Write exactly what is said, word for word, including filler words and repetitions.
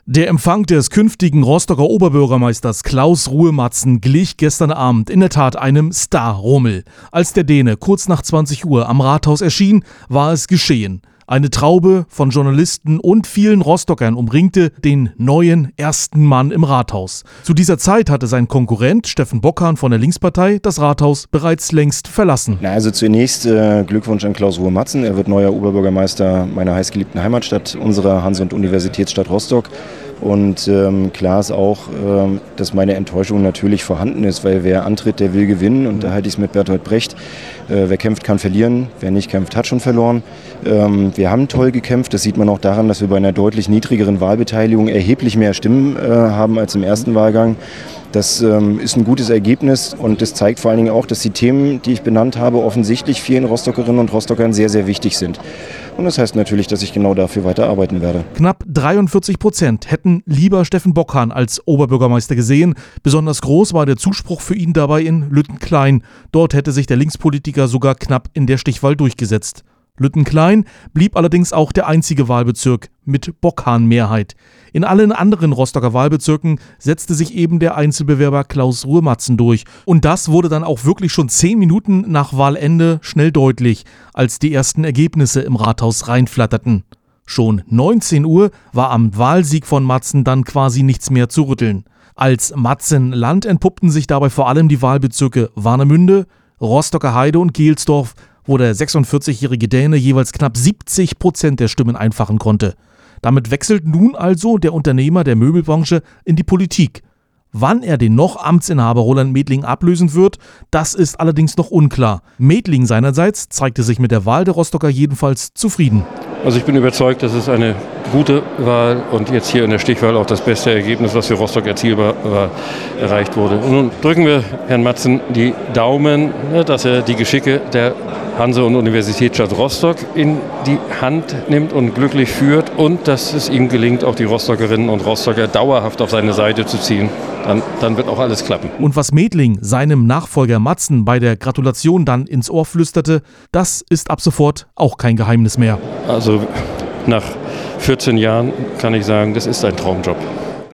Der Empfang des künftigen Rostocker Oberbürgermeisters Klaus Ruhe-Matzen glich gestern Abend in der Tat einem Star-Rummel. Als der Däne kurz nach zwanzig Uhr am Rathaus erschien, war es geschehen. Eine Traube von Journalisten und vielen Rostockern umringte den neuen ersten Mann im Rathaus. Zu dieser Zeit hatte sein Konkurrent Steffen Bockhahn von der Linkspartei das Rathaus bereits längst verlassen. Na, also zunächst äh, Glückwunsch an Klaus Ruhe-Matzen. Er wird neuer Oberbürgermeister meiner heißgeliebten Heimatstadt, unserer Hanse- und Universitätsstadt Rostock. Und ähm, klar ist auch, ähm, dass meine Enttäuschung natürlich vorhanden ist, weil wer antritt, der will gewinnen. Und da halte ich es mit Bertolt Brecht. Äh, wer kämpft, kann verlieren. Wer nicht kämpft, hat schon verloren. Ähm, wir haben toll gekämpft. Das sieht man auch daran, dass wir bei einer deutlich niedrigeren Wahlbeteiligung erheblich mehr Stimmen äh, haben als im ersten Wahlgang. Das ähm, ist ein gutes Ergebnis und das zeigt vor allen Dingen auch, dass die Themen, die ich benannt habe, offensichtlich vielen Rostockerinnen und Rostockern sehr, sehr wichtig sind. Und das heißt natürlich, dass ich genau dafür weiterarbeiten werde. Knapp dreiundvierzig Prozent hätten lieber Steffen Bockhahn als Oberbürgermeister gesehen. Besonders groß war der Zuspruch für ihn dabei in Lüttenklein. Dort hätte sich der Linkspolitiker sogar knapp in der Stichwahl durchgesetzt. Lüttenklein blieb allerdings auch der einzige Wahlbezirk mit Bockhahn-Mehrheit. In allen anderen Rostocker Wahlbezirken setzte sich eben der Einzelbewerber Klaus Ruhe-Matzen durch. Und das wurde dann auch wirklich schon zehn Minuten nach Wahlende schnell deutlich, als die ersten Ergebnisse im Rathaus reinflatterten. Schon neunzehn Uhr war am Wahlsieg von Matzen dann quasi nichts mehr zu rütteln. Als Matzen-Land entpuppten sich dabei vor allem die Wahlbezirke Warnemünde, Rostocker Heide und Gelsdorf, wo der sechsundvierzigjährige Däne jeweils knapp siebzig Prozent der Stimmen einfachen konnte. Damit wechselt nun also der Unternehmer der Möbelbranche in die Politik. Wann er den noch Amtsinhaber Roland Medling ablösen wird, das ist allerdings noch unklar. Medling seinerseits zeigte sich mit der Wahl der Rostocker jedenfalls zufrieden. Also ich bin überzeugt, dass es eine gute Wahl und jetzt hier in der Stichwahl auch das beste Ergebnis, was für Rostock erzielbar war, erreicht wurde. Und nun drücken wir Herrn Matzen die Daumen, dass er die Geschicke der Hanse- und Universitätsstadt Rostock in die Hand nimmt und glücklich führt und dass es ihm gelingt, auch die Rostockerinnen und Rostocker dauerhaft auf seine Seite zu ziehen. Dann, dann wird auch alles klappen. Und was Medling seinem Nachfolger Matzen bei der Gratulation dann ins Ohr flüsterte, das ist ab sofort auch kein Geheimnis mehr. Also nach vierzehn Jahren kann ich sagen, das ist ein Traumjob.